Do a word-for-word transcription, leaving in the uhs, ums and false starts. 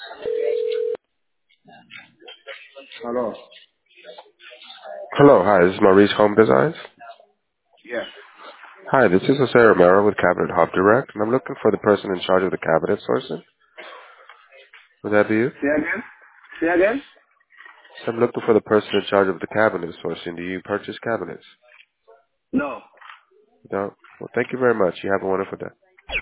Hello. Hello, hi, this is Maurice Home Designs. Yes. Hi, this is Jose Romero with Cabinet Hub Direct, and I'm looking for the person in charge of the cabinet sourcing. Would that be you? Say again. Say again. So I'm looking for the person in charge of the cabinet sourcing. Do you purchase cabinets? No. No? Well, thank you very much. You have a wonderful day.